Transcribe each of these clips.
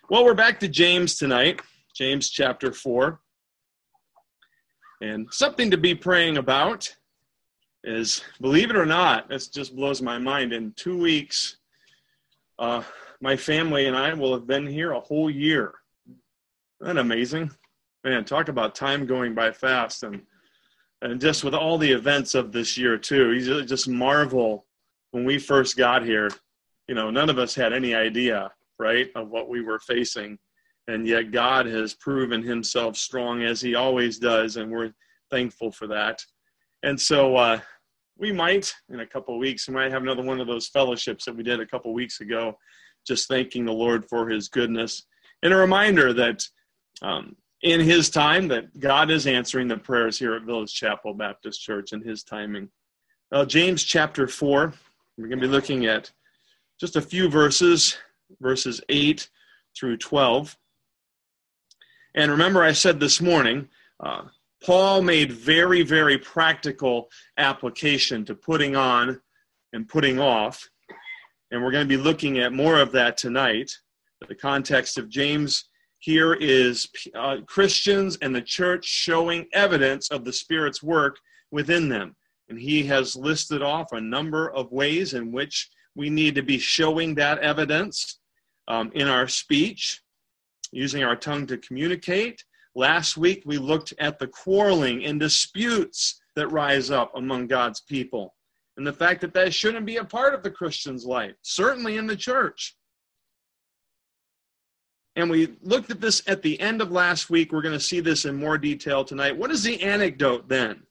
Well, we're back to James tonight, James chapter 4. And something to be praying about is, believe it or not, this just blows my mind. In 2 weeks, my family and I will have been here a whole year. Isn't that amazing? Man, talk about time going by fast. And just with all the events of this year, too, you just marvel when we first got here. You know, none of us had any idea, right, of what we were facing. And yet God has proven himself strong as he always does, and we're thankful for that. And so we might, in a couple of weeks, we might have another one of those fellowships that we did a couple of weeks ago, just thanking the Lord for his goodness. And a reminder that in his time, that God is answering the prayers here at Village Chapel Baptist Church in his timing. James chapter 4, we're going to be looking at just a few verses 8 through 12. And remember, I said this morning, Paul made very, very practical application to putting on and putting off. And we're going to be looking at more of that tonight. The context of James here is Christians and the church showing evidence of the Spirit's work within them. And he has listed off a number of ways in which we need to be showing that evidence in our speech, using our tongue to communicate. Last week, we looked at the quarreling and disputes that rise up among God's people, and the fact that that shouldn't be a part of the Christian's life, certainly in the church. And we looked at this at the end of last week. We're going to see this in more detail tonight. What is the antidote then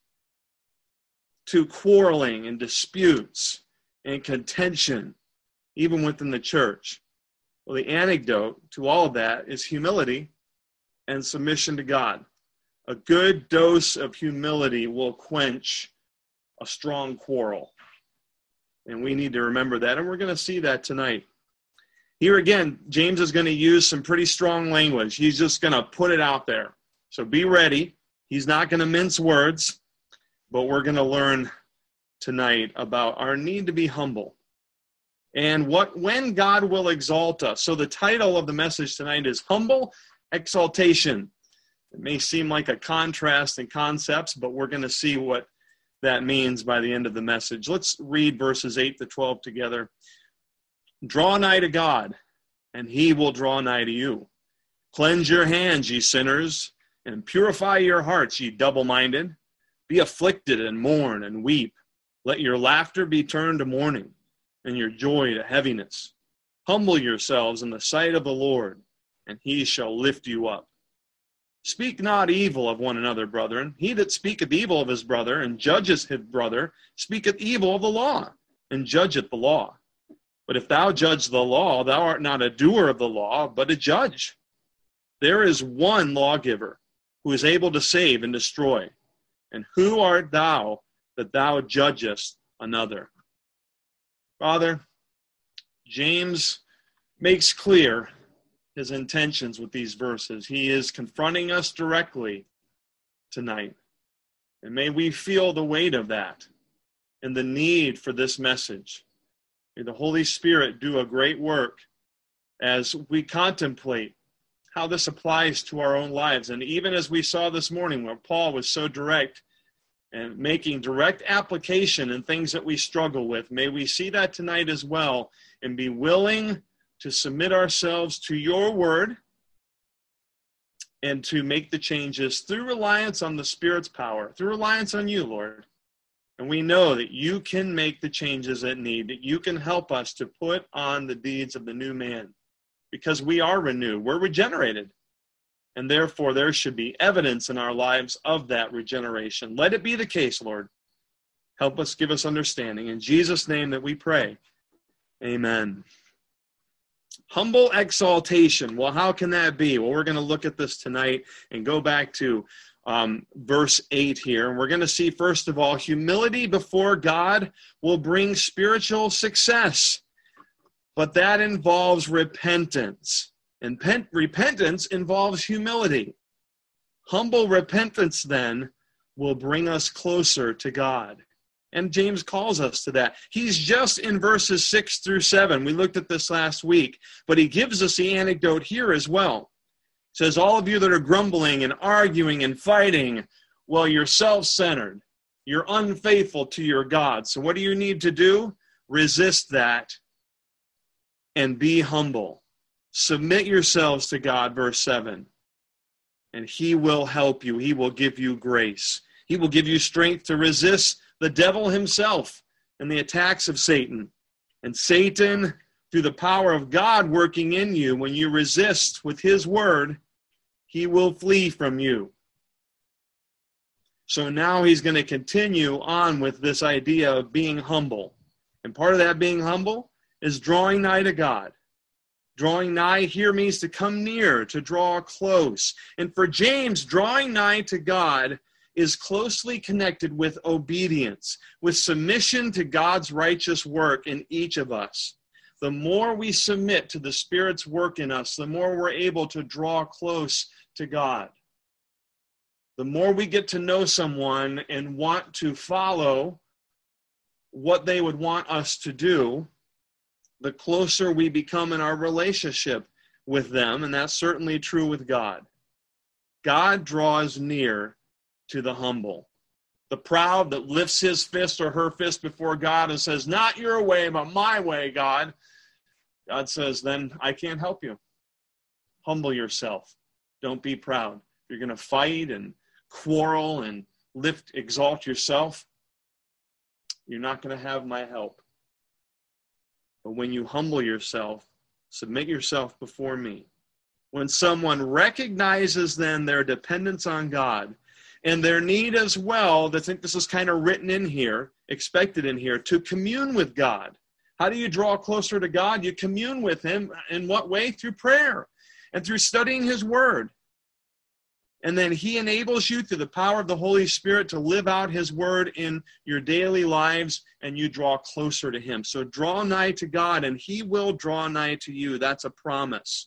to quarreling and disputes and contention, even within the church? Well, the antidote to all of that is humility and submission to God. A good dose of humility will quench a strong quarrel. And we need to remember that, and we're going to see that tonight. Here again, James is going to use some pretty strong language. He's just going to put it out there. So be ready. He's not going to mince words, but we're going to learn tonight about our need to be humble and when God will exalt us. So the title of the message tonight is Humble Exaltation. It may seem like a contrast in concepts, but we're going to see what that means by the end of the message. Let's read verses 8 to 12 together. Draw nigh to God, and he will draw nigh to you. Cleanse your hands, ye sinners, and purify your hearts, ye double-minded. Be afflicted and mourn and weep. Let your laughter be turned to mourning, and your joy to heaviness. Humble yourselves in the sight of the Lord, and he shall lift you up. Speak not evil of one another, brethren. He that speaketh evil of his brother, and judgeth his brother, speaketh evil of the law, and judgeth the law. But if thou judge the law, thou art not a doer of the law, but a judge. There is one lawgiver, who is able to save and destroy. And who art thou that thou judgest another? Father, James makes clear his intentions with these verses. He is confronting us directly tonight. And may we feel the weight of that and the need for this message. May the Holy Spirit do a great work as we contemplate how this applies to our own lives. And even as we saw this morning, where Paul was so direct and making direct application in things that we struggle with, may we see that tonight as well and be willing to submit ourselves to your word and to make the changes through reliance on the Spirit's power, through reliance on you, Lord. And we know that you can make the changes that need, that you can help us to put on the deeds of the new man, because we are renewed, we're regenerated. And therefore, there should be evidence in our lives of that regeneration. Let it be the case, Lord. Help us, give us understanding. In Jesus' name that we pray. Amen. Humble exaltation. Well, how can that be? Well, we're going to look at this tonight and go back to verse 8 here. And we're going to see, first of all, humility before God will bring spiritual success. But that involves repentance. And repentance involves humility. Humble repentance, then, will bring us closer to God. And James calls us to that. He's just in verses 6 through 7. We looked at this last week, but he gives us the anecdote here as well. He says, all of you that are grumbling and arguing and fighting, well, you're self-centered. You're unfaithful to your God. So what do you need to do? Resist that and be humble. Submit yourselves to God, verse 7. And he will help you. He will give you grace. He will give you strength to resist the devil himself and the attacks of Satan. And Satan, through the power of God working in you, when you resist with his word, he will flee from you. So now he's going to continue on with this idea of being humble. And part of that being humble is drawing nigh to God. Drawing nigh here means to come near, to draw close. And for James, drawing nigh to God is closely connected with obedience, with submission to God's righteous work in each of us. The more we submit to the Spirit's work in us, the more we're able to draw close to God. The more we get to know someone and want to follow what they would want us to do, the closer we become in our relationship with them, and that's certainly true with God. God draws near to the humble. The proud that lifts his fist or her fist before God and says, not your way, but my way, God. God says, then I can't help you. Humble yourself. Don't be proud. You're going to fight and quarrel and exalt yourself. You're not going to have my help. But when you humble yourself, submit yourself before me. When someone recognizes then their dependence on God and their need as well, I think this is kind of written in here, expected in here, to commune with God. How do you draw closer to God? You commune with him. In what way? Through prayer and through studying his word. And then he enables you through the power of the Holy Spirit to live out his word in your daily lives, and you draw closer to him. So draw nigh to God, and he will draw nigh to you. That's a promise.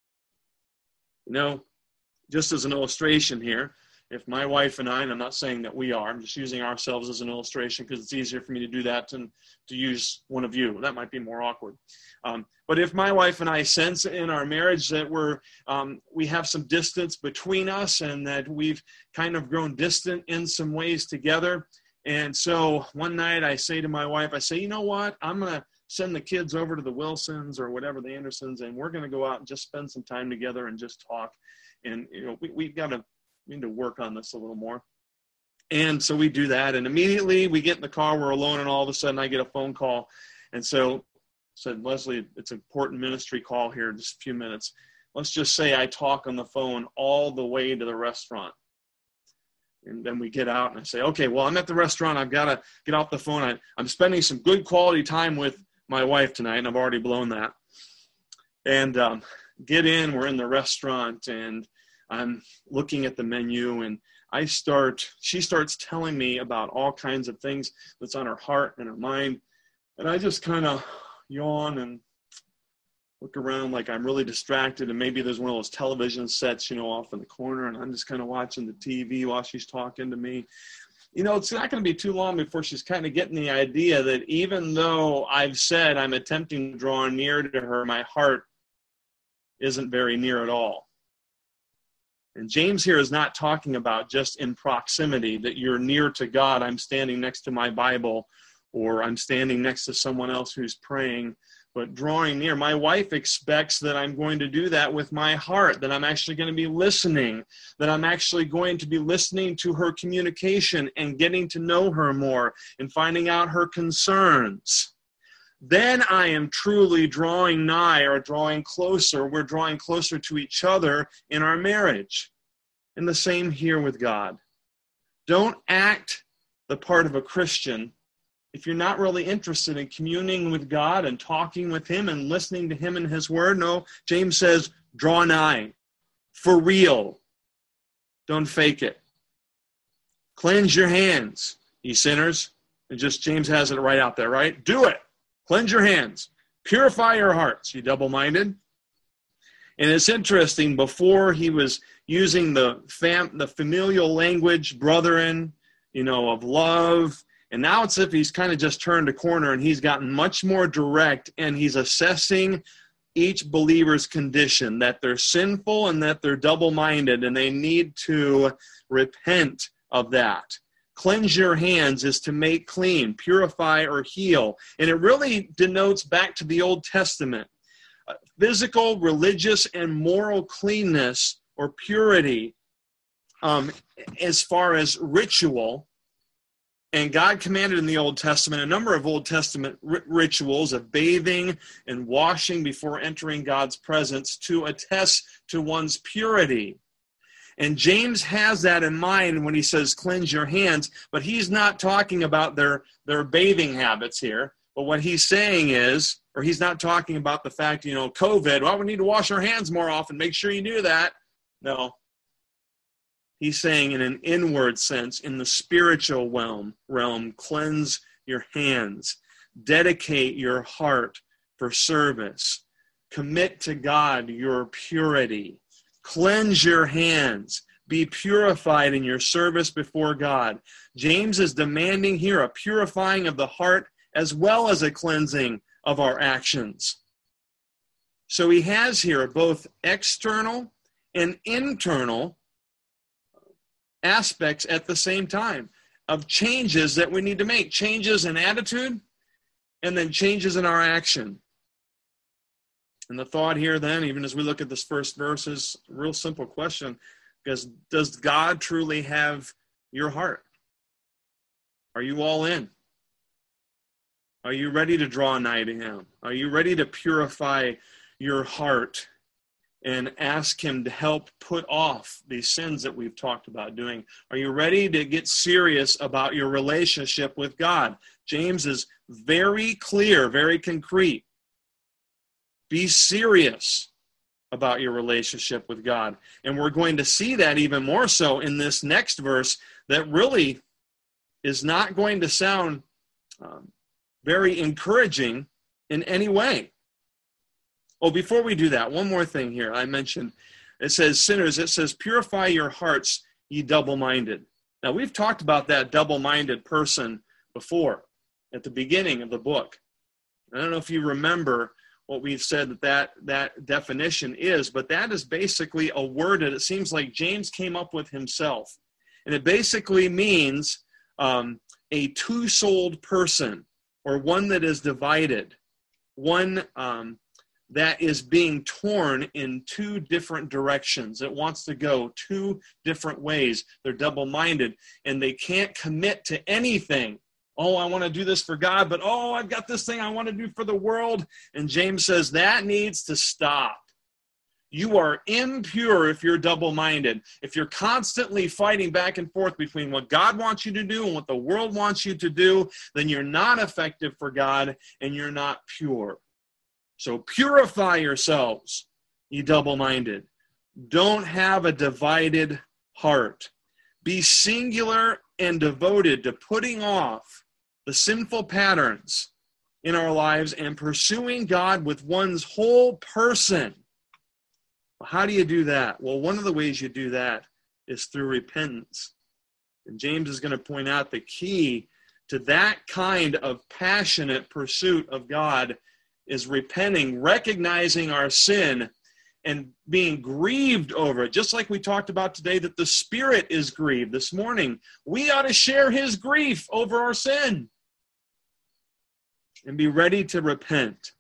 You know, just as an illustration here, if my wife and I'm not saying that we are, I'm just using ourselves as an illustration because it's easier for me to do that than to use one of you. That might be more awkward. But if my wife and I sense in our marriage that we have some distance between us and that we've kind of grown distant in some ways together. And so one night I say to my wife, I say, you know what? I'm going to send the kids over to the Wilsons or whatever, the Andersons, and we're going to go out and just spend some time together and just talk. And, you know, we need to work on this a little more. And so we do that. And immediately we get in the car, we're alone, and all of a sudden I get a phone call. And so said, Leslie, it's an important ministry call here in just a few minutes. Let's just say I talk on the phone all the way to the restaurant. And then we get out and I say, okay, well, I'm at the restaurant. I've got to get off the phone. I'm spending some good quality time with my wife tonight, and I've already blown that. And get in, we're in the restaurant, and I'm looking at the menu, and she starts telling me about all kinds of things that's on her heart and her mind. And I just kind of yawn and look around like I'm really distracted, and maybe there's one of those television sets, off in the corner, and I'm just kind of watching the TV while she's talking to me. It's not going to be too long before she's kind of getting the idea that even though I've said I'm attempting to draw near to her, my heart isn't very near at all. And James here is not talking about just in proximity, that you're near to God. I'm standing next to my Bible, or I'm standing next to someone else who's praying, but drawing near. My wife expects that I'm going to do that with my heart, that I'm actually going to be listening, that I'm actually going to be listening to her communication and getting to know her more and finding out her concerns. Then I am truly drawing nigh or drawing closer. We're drawing closer to each other in our marriage. And the same here with God. Don't act the part of a Christian if you're not really interested in communing with God and talking with him and listening to him and his word. No, James says, draw nigh. For real. Don't fake it. Cleanse your hands, ye sinners. And just James has it right out there, right? Do it. Cleanse your hands. Purify your hearts, you double-minded. And it's interesting, before he was using the familial language, brethren, of love And now it's as if he's kind of just turned a corner and he's gotten much more direct, and he's assessing each believer's condition, that they're sinful and that they're double-minded, and they need to repent of that. Cleanse your hands is to make clean, purify, or heal. And it really denotes back to the Old Testament. Physical, religious, and moral cleanness or purity as far as ritual. And God commanded in the Old Testament a number of Old Testament rituals of bathing and washing before entering God's presence to attest to one's purity. And James has that in mind when he says cleanse your hands, but he's not talking about their bathing habits here. But what he's saying is, or he's not talking about the fact, COVID, well, we need to wash our hands more often. Make sure you do that. No. He's saying in an inward sense, in the spiritual realm, cleanse your hands. Dedicate your heart for service. Commit to God your purity. Cleanse your hands. Be purified in your service before God. James is demanding here a purifying of the heart as well as a cleansing of our actions. So he has here both external and internal aspects at the same time of changes that we need to make. Changes in attitude and then changes in our action. And the thought here then, even as we look at this first verse, is a real simple question. Because does God truly have your heart? Are you all in? Are you ready to draw nigh to him? Are you ready to purify your heart and ask him to help put off these sins that we've talked about doing? Are you ready to get serious about your relationship with God? James is very clear, very concrete. Be serious about your relationship with God. And we're going to see that even more so in this next verse that really is not going to sound very encouraging in any way. Oh, before we do that, one more thing here. I mentioned, it says, sinners, it says, purify your hearts, ye double-minded. Now, we've talked about that double-minded person before at the beginning of the book. I don't know if you remember what we've said that definition is, but that is basically a word that it seems like James came up with himself. And it basically means a two-souled person, or one that is divided, one that is being torn in two different directions. It wants to go two different ways. They're double-minded, and they can't commit to anything. Oh, I want to do this for God, but I've got this thing I want to do for the world. And James says that needs to stop. You are impure if you're double-minded. If you're constantly fighting back and forth between what God wants you to do and what the world wants you to do, then you're not effective for God and you're not pure. So purify yourselves, ye double-minded. Don't have a divided heart. Be singular and devoted to putting off the sinful patterns in our lives and pursuing God with one's whole person. How do you do that? Well, one of the ways you do that is through repentance. And James is going to point out the key to that kind of passionate pursuit of God is repenting, recognizing our sin, and being grieved over it. Just like we talked about today, that the Spirit is grieved this morning. We ought to share his grief over our sin and be ready to repent.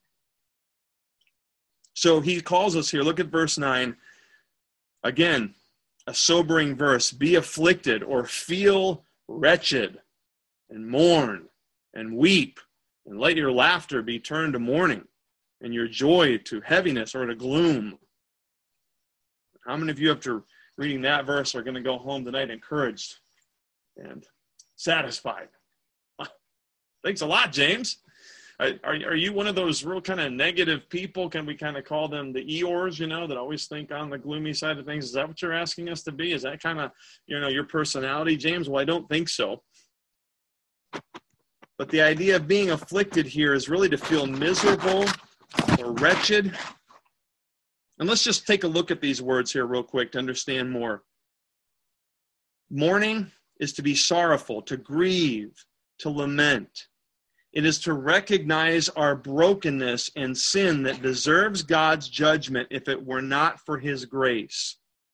So he calls us here. Look at verse 9. Again, a sobering verse. Be afflicted or feel wretched and mourn and weep, and let your laughter be turned to mourning and your joy to heaviness or to gloom. How many of you, after reading that verse, are going to go home tonight encouraged and satisfied? Thanks a lot, James. Are you one of those real kind of negative people? Can we kind of call them the Eeyores, that always think on the gloomy side of things? Is that what you're asking us to be? Is that kind of, your personality, James? Well, I don't think so. But the idea of being afflicted here is really to feel miserable or wretched. And let's just take a look at these words here real quick to understand more. Mourning is to be sorrowful, to grieve, to lament. It is to recognize our brokenness and sin that deserves God's judgment if it were not for his grace.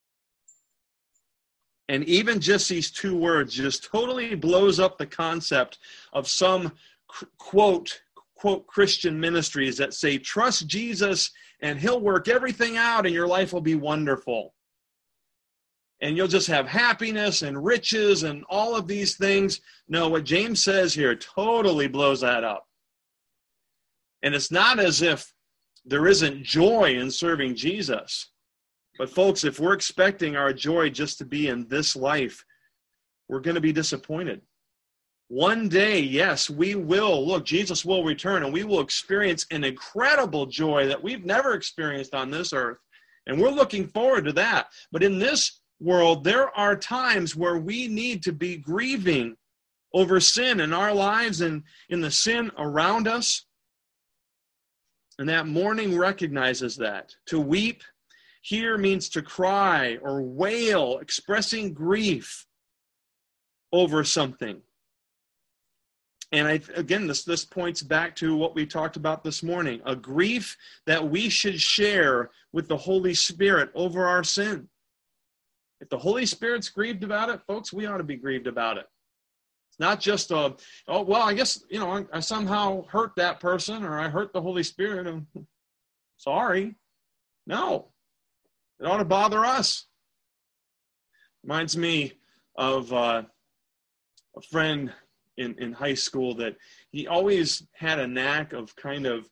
And even just these two words just totally blows up the concept of some quote Christian ministries that say, trust Jesus and he'll work everything out and your life will be wonderful. And you'll just have happiness and riches and all of these things. No, what James says here totally blows that up. And it's not as if there isn't joy in serving Jesus. But folks, if we're expecting our joy just to be in this life, we're going to be disappointed. One day, yes, we will. Look, Jesus will return and we will experience an incredible joy that we've never experienced on this earth. And we're looking forward to that. But in this world, there are times where we need to be grieving over sin in our lives and in the sin around us. And that mourning recognizes that. To weep here means to cry or wail, expressing grief over something. And again, this points back to what we talked about this morning, a grief that we should share with the Holy Spirit over our sin. If the Holy Spirit's grieved about it, folks, we ought to be grieved about it. It's not just I guess, I somehow hurt that person or I hurt the Holy Spirit. I'm sorry. No. It ought to bother us. Reminds me of a friend in high school that he always had a knack of kind of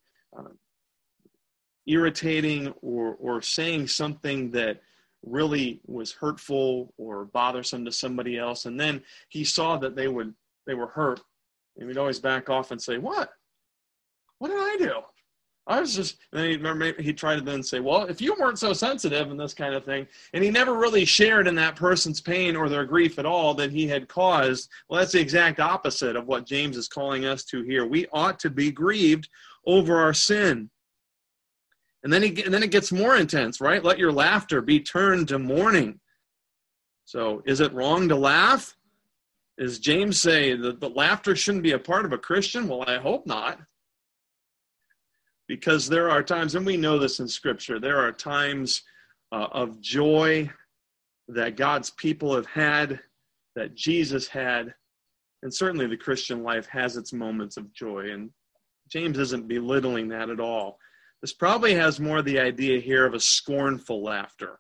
irritating or saying something that really was hurtful or bothersome to somebody else. And then he saw that they were hurt. And he'd always back off and say, What did I do? I was just, and then he tried to then say, well, if you weren't so sensitive and this kind of thing, and he never really shared in that person's pain or their grief at all that he had caused. Well, that's the exact opposite of what James is calling us to here. We ought to be grieved over our sin. And then it gets more intense, right? Let your laughter be turned to mourning. So is it wrong to laugh? Does James say that laughter shouldn't be a part of a Christian? Well, I hope not. Because there are times, and we know this in Scripture, there are times of joy that God's people have had, that Jesus had, and certainly the Christian life has its moments of joy. And James isn't belittling that at all. This probably has more the idea here of a scornful laughter,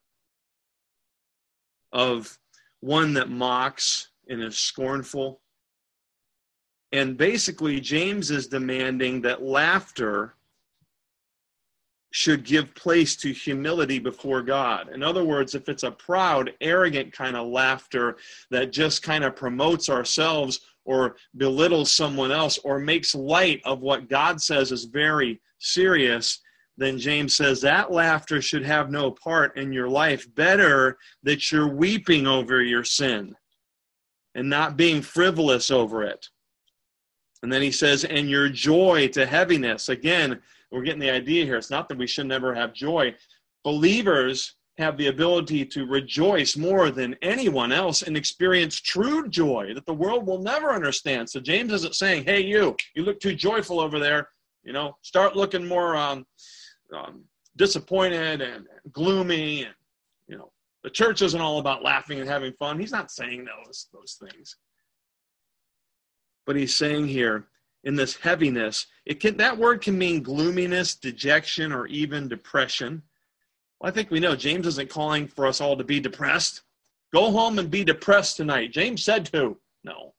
of one that mocks and is scornful. And basically, James is demanding that laughter should give place to humility before God. In other words, if it's a proud, arrogant kind of laughter that just kind of promotes ourselves or belittles someone else or makes light of what God says is very serious, then James says that laughter should have no part in your life. Better that you're weeping over your sin and not being frivolous over it. And then he says, and your joy to heaviness. Again, we're getting the idea here. It's not that we should never have joy. Believers have the ability to rejoice more than anyone else and experience true joy that the world will never understand. So James isn't saying, hey, you look too joyful over there. Start looking more disappointed and gloomy. And, the church isn't all about laughing and having fun. He's not saying those things. But he's saying here, in this heaviness, that word can mean gloominess, dejection, or even depression. Well, I think we know James isn't calling for us all to be depressed. Go home and be depressed tonight. James said to. No.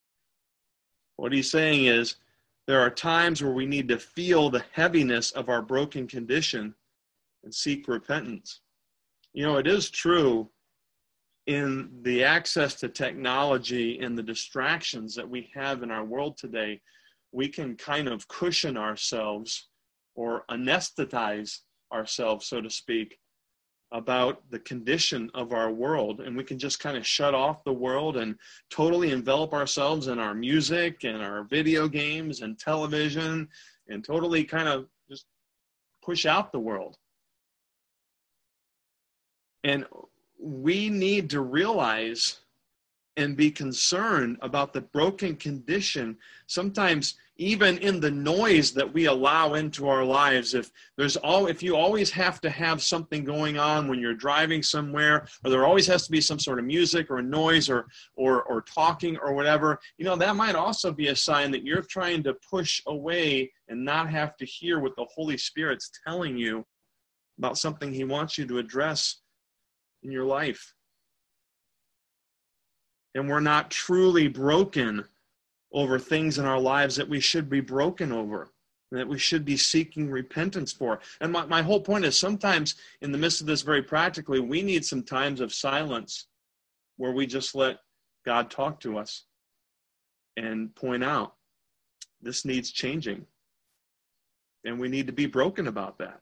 What he's saying is there are times where we need to feel the heaviness of our broken condition and seek repentance. It is true in the access to technology and the distractions that we have in our world today, we can kind of cushion ourselves or anesthetize ourselves, so to speak, about the condition of our world. And we can just kind of shut off the world and totally envelop ourselves in our music and our video games and television and totally kind of just push out the world. And we need to realize and be concerned about the broken condition, sometimes even in the noise that we allow into our lives. If you always have to have something going on when you're driving somewhere, or there always has to be some sort of music or noise or talking or whatever, that might also be a sign that you're trying to push away and not have to hear what the Holy Spirit's telling you about something he wants you to address in your life. And we're not truly broken over things in our lives that we should be broken over, and that we should be seeking repentance for. And my whole point is, sometimes in the midst of this, very practically, we need some times of silence where we just let God talk to us and point out, this needs changing. And we need to be broken about that.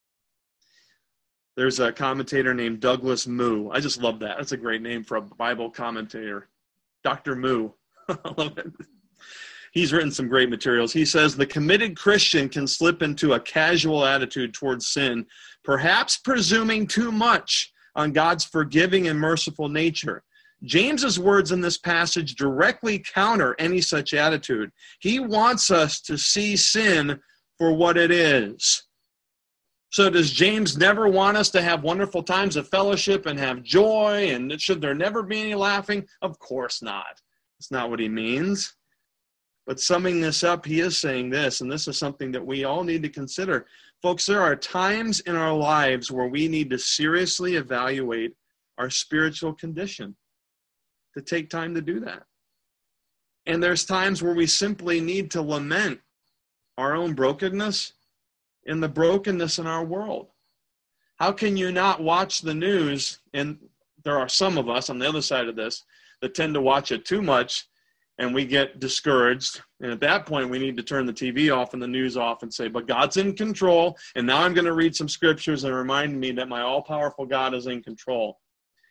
There's a commentator named Douglas Moo. I just love that. That's a great name for a Bible commentator. Dr. Moo. I love it. He's written some great materials. He says, the committed Christian can slip into a casual attitude towards sin, perhaps presuming too much on God's forgiving and merciful nature. James's words in this passage directly counter any such attitude. He wants us to see sin for what it is. So does James never want us to have wonderful times of fellowship and have joy? And should there never be any laughing? Of course not. That's not what he means. But summing this up, he is saying this, and this is something that we all need to consider. Folks, there are times in our lives where we need to seriously evaluate our spiritual condition, to take time to do that. And there's times where we simply need to lament our own brokenness and the brokenness in our world. How can you not watch the news? And there are some of us on the other side of this that tend to watch it too much, and we get discouraged. And at that point, we need to turn the TV off and the news off and say, but God's in control, and now I'm going to read some scriptures and remind me that my all-powerful God is in control.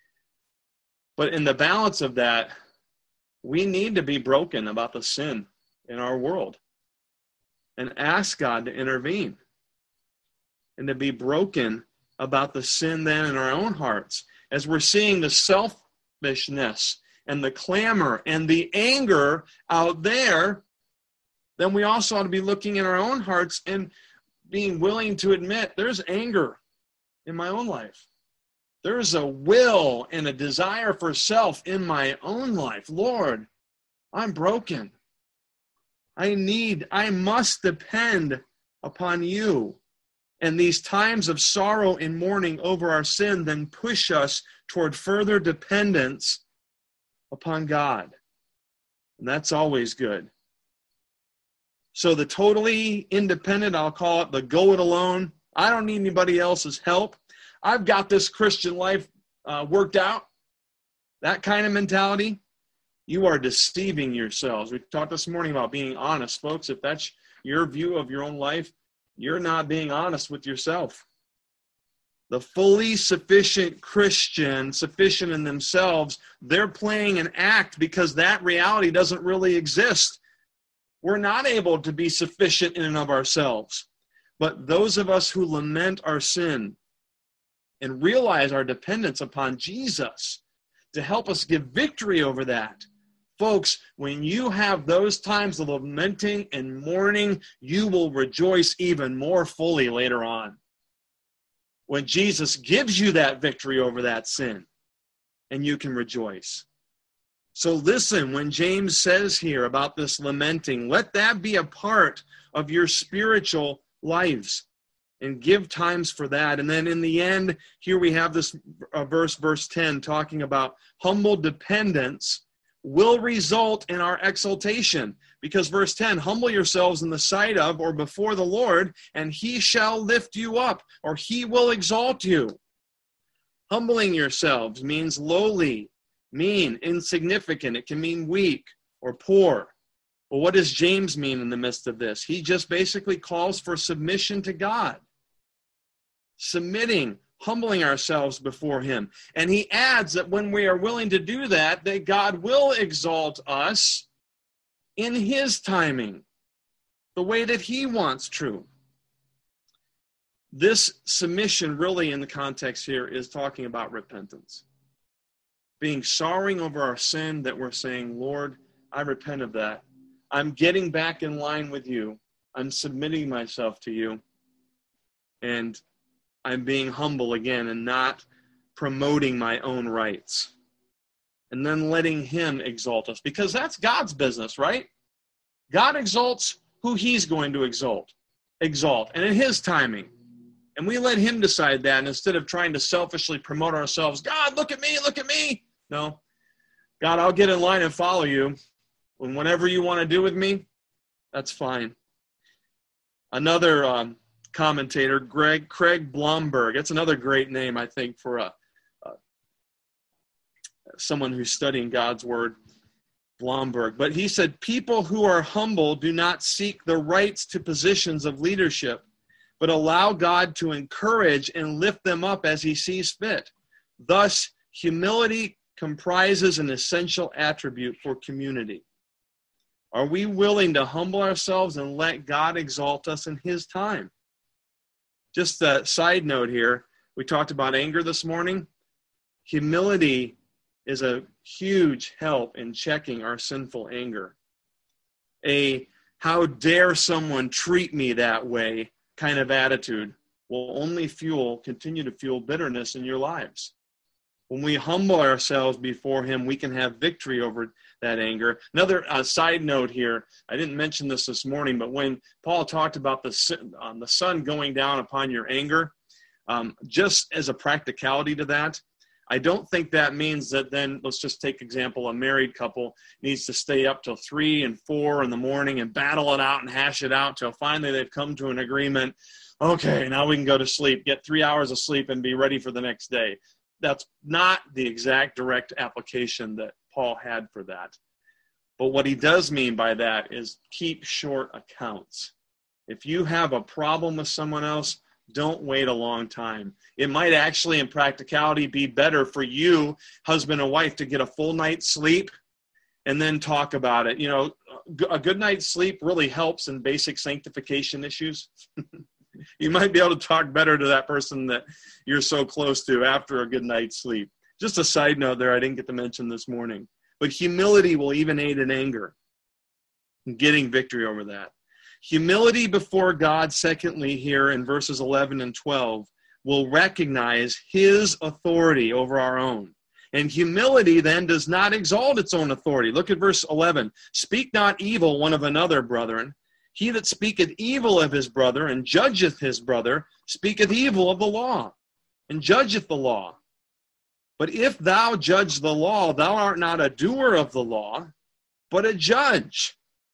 But in the balance of that, we need to be broken about the sin in our world and ask God to intervene, and to be broken about the sin then in our own hearts. As we're seeing the selfishness and the clamor and the anger out there, then we also ought to be looking in our own hearts and being willing to admit there's anger in my own life. There's a will and a desire for self in my own life. Lord, I'm broken. I must depend upon you. And these times of sorrow and mourning over our sin then push us toward further dependence upon God. And that's always good. So the totally independent, I'll call it the go it alone. I don't need anybody else's help. I've got this Christian life worked out. That kind of mentality, you are deceiving yourselves. We talked this morning about being honest. Folks, if that's your view of your own life, you're not being honest with yourself. The fully sufficient Christian, sufficient in themselves, they're playing an act because that reality doesn't really exist. We're not able to be sufficient in and of ourselves. But those of us who lament our sin and realize our dependence upon Jesus to help us give victory over that, folks, when you have those times of lamenting and mourning, you will rejoice even more fully later on. When Jesus gives you that victory over that sin, and you can rejoice. So listen, when James says here about this lamenting, let that be a part of your spiritual lives, and give times for that. And then in the end, here we have this verse 10, talking about humble dependence will result in our exaltation. Because verse 10, humble yourselves in the sight of or before the Lord, and he shall lift you up, or he will exalt you. Humbling yourselves means lowly, mean, insignificant. It can mean weak or poor. Well, what does James mean in the midst of this? He just basically calls for submission to God. Submitting, humbling ourselves before him. And he adds that when we are willing to do that, that God will exalt us in his timing, the way that he wants true. This submission really in the context here is talking about repentance. being sorrowing over our sin, that we're saying, Lord, I repent of that. I'm getting back in line with you. I'm submitting myself to you. And I'm being humble again and not promoting my own rights. And then letting him exalt us, because that's God's business, right? God exalts who he's going to exalt, and in his timing. And we let him decide that, and instead of trying to selfishly promote ourselves, God, look at me, look at me. No, God, I'll get in line and follow you. And whatever you want to do with me, that's fine. Another commentator, Craig Blomberg. That's another great name, I think, for someone who's studying God's word, Blomberg. But he said, people who are humble do not seek the rights to positions of leadership, but allow God to encourage and lift them up as he sees fit. Thus, humility comprises an essential attribute for community. Are we willing to humble ourselves and let God exalt us in his time? Just a side note here, we talked about anger this morning. Humility is a huge help in checking our sinful anger. A how dare someone treat me that way kind of attitude will only continue to fuel bitterness in your lives. When we humble ourselves before him, we can have victory over that anger. Another side note here, I didn't mention this morning, but when Paul talked about the sun going down upon your anger, just as a practicality to that, I don't think that means that then, let's just take example, a married couple needs to stay up till 3 and 4 in the morning and battle it out and hash it out till finally they've come to an agreement. Okay, now we can go to sleep, get 3 hours of sleep and be ready for the next day. That's not the exact direct application that Paul had for that. But what he does mean by that is keep short accounts. If you have a problem with someone else, don't wait a long time. It might actually, in practicality, be better for you, husband and wife, to get a full night's sleep and then talk about it. You know, a good night's sleep really helps in basic sanctification issues. You might be able to talk better to that person that you're so close to after a good night's sleep. Just a side note there I didn't get to mention this morning. But humility will even aid in anger and getting victory over that. Humility before God, secondly, here in verses 11 and 12, will recognize his authority over our own. And humility then does not exalt its own authority. Look at verse 11. Speak not evil one of another, brethren. He that speaketh evil of his brother and judgeth his brother speaketh evil of the law and judgeth the law. But if thou judge the law, thou art not a doer of the law, but a judge.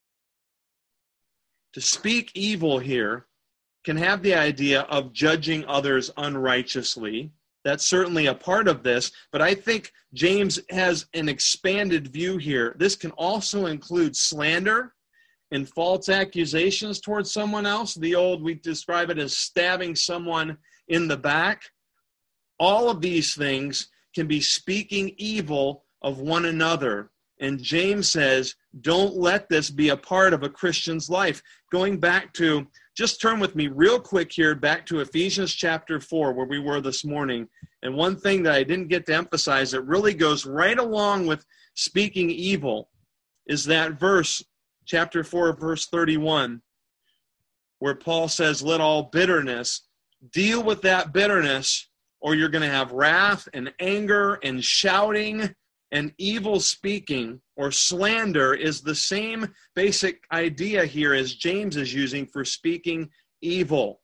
To speak evil here can have the idea of judging others unrighteously. That's certainly a part of this, but I think James has an expanded view here. This can also include slander and false accusations towards someone else. We describe it as stabbing someone in the back. All of these things can be speaking evil of one another. And James says, don't let this be a part of a Christian's life. Going back to, just turn with me real quick here, back to Ephesians chapter 4, where we were this morning. And one thing that I didn't get to emphasize that really goes right along with speaking evil is that verse, chapter 4, verse 31, where Paul says, let all bitterness, deal with that bitterness, or you're going to have wrath and anger and shouting and evil speaking or slander is the same basic idea here as James is using for speaking evil.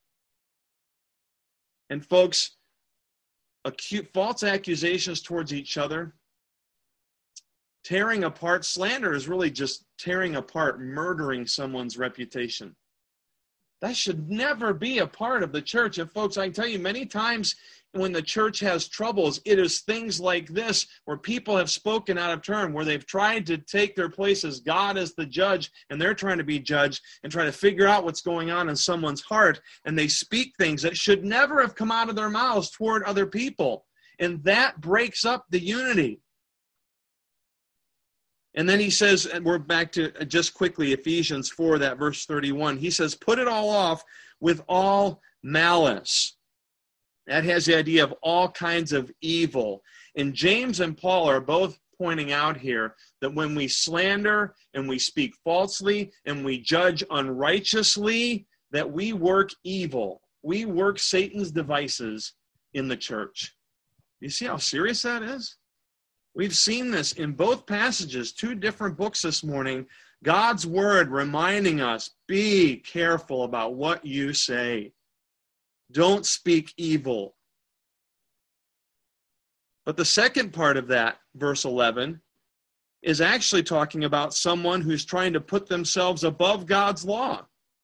And folks, false accusations towards each other, tearing apart, slander is really just tearing apart, murdering someone's reputation. That should never be a part of the church. And folks, I can tell you many times when the church has troubles, it is things like this where people have spoken out of turn, where they've tried to take their place as God as the judge, and they're trying to be judged and try to figure out what's going on in someone's heart, and they speak things that should never have come out of their mouths toward other people. And that breaks up the unity. And then he says, and we're back to just quickly Ephesians 4, that verse 31. He says, put it all off with all malice That has the idea of all kinds of evil. And James and Paul are both pointing out here that when we slander and we speak falsely and we judge unrighteously, that we work evil. We work Satan's devices in the church. You see how serious that is? We've seen this in both passages, 2 different books this morning. God's word reminding us, be careful about what you say. Don't speak evil. But the second part of that, verse 11, is actually talking about someone who's trying to put themselves above God's law.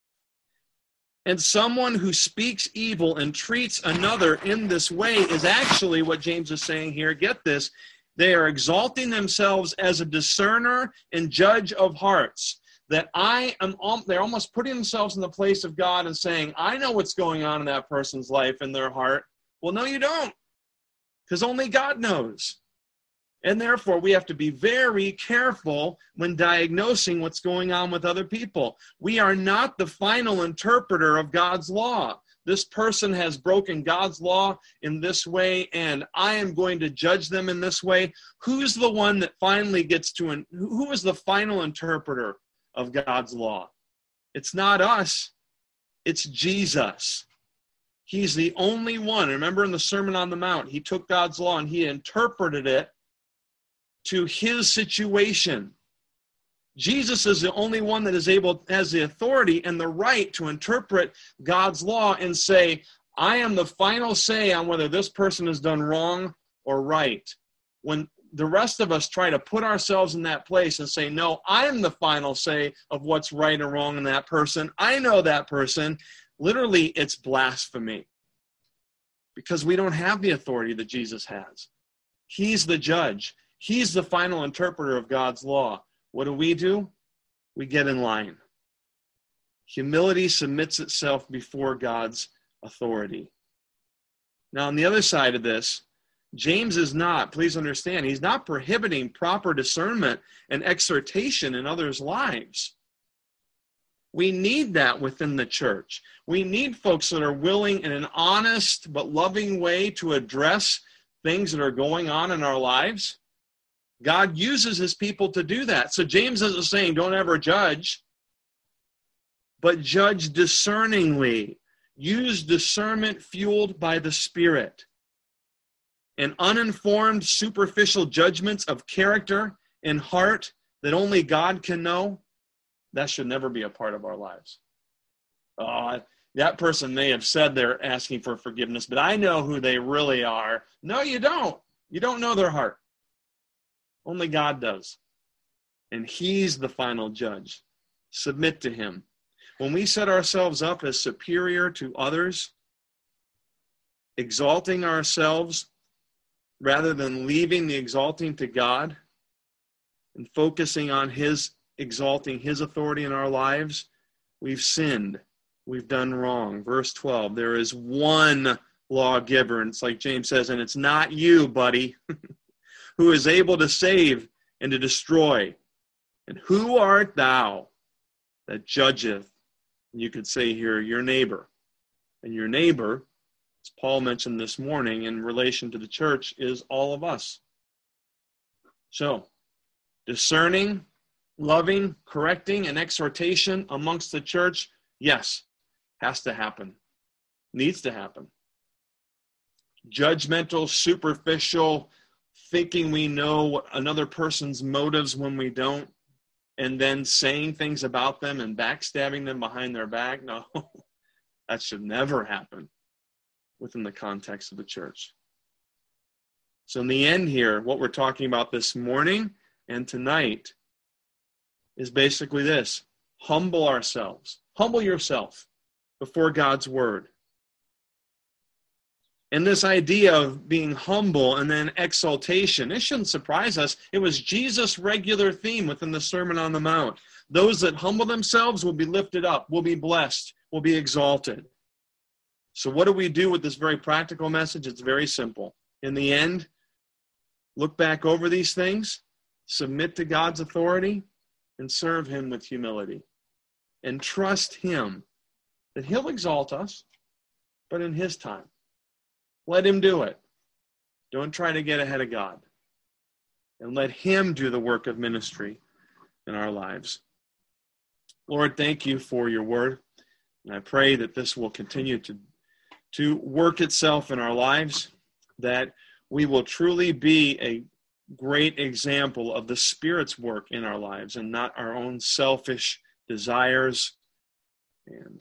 And someone who speaks evil and treats another in this way is actually what James is saying here. Get this. They are exalting themselves as a discerner and judge of hearts. That they're almost putting themselves in the place of God and saying, I know what's going on in that person's life, in their heart. Well, no, you don't. Because only God knows. And therefore, we have to be very careful when diagnosing what's going on with other people. We are not the final interpreter of God's law. This person has broken God's law in this way, and I am going to judge them in this way. Who's the one that finally gets to, who is the final interpreter of God's law? It's not us. It's Jesus. He's the only one. Remember in the Sermon on the Mount, he took God's law and he interpreted it to his situation. Jesus is the only one that has the authority and the right to interpret God's law and say, I am the final say on whether this person has done wrong or right. When the rest of us try to put ourselves in that place and say, no, I'm the final say of what's right or wrong in that person. I know that person. Literally, it's blasphemy. Because we don't have the authority that Jesus has. He's the judge. He's the final interpreter of God's law. What do? We get in line. Humility submits itself before God's authority. Now, on the other side of this, James is not, please understand, he's not prohibiting proper discernment and exhortation in others' lives. We need that within the church. We need folks that are willing in an honest but loving way to address things that are going on in our lives. God uses his people to do that. So James isn't saying don't ever judge, but judge discerningly. Use discernment fueled by the Spirit. And uninformed, superficial judgments of character and heart that only God can know, that should never be a part of our lives. That person may have said they're asking for forgiveness, but I know who they really are. No, you don't. You don't know their heart. Only God does. And he's the final judge. Submit to him. When we set ourselves up as superior to others, exalting ourselves rather than leaving the exalting to God and focusing on his exalting his authority in our lives, we've sinned. We've done wrong. Verse 12, there is one lawgiver, and it's like James says, and it's not you, buddy, who is able to save and to destroy. And who art thou that judgeth? And you could say here, your neighbor. And your neighbor, as Paul mentioned this morning in relation to the church, is all of us. So, discerning, loving, correcting, and exhortation amongst the church, yes, has to happen. Needs to happen. Judgmental, superficial, thinking we know another person's motives when we don't, and then saying things about them and backstabbing them behind their back, no, that should never happen within the context of the church. So in the end here, what we're talking about this morning and tonight is basically this: humble ourselves. Humble yourself before God's word. And this idea of being humble and then exaltation, it shouldn't surprise us. It was Jesus' regular theme within the Sermon on the Mount. Those that humble themselves will be lifted up, will be blessed, will be exalted. So what do we do with this very practical message? It's very simple. In the end, look back over these things, submit to God's authority, and serve him with humility. And trust him that he'll exalt us, but in his time. Let him do it. Don't try to get ahead of God. And let him do the work of ministry in our lives. Lord, thank you for your word. And I pray that this will continue to work itself in our lives, that we will truly be a great example of the Spirit's work in our lives and not our own selfish desires and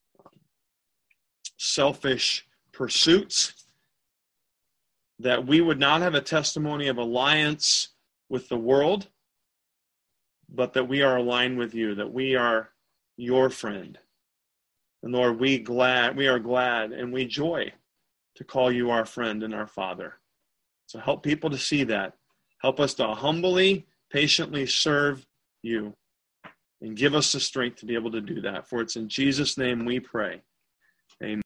selfish pursuits, that we would not have a testimony of alliance with the world, but that we are aligned with you, that we are your friend. And Lord, we are glad and we joy to call you our friend and our Father. So help people to see that. Help us to humbly, patiently serve you and give us the strength to be able to do that. For it's in Jesus' name we pray. Amen.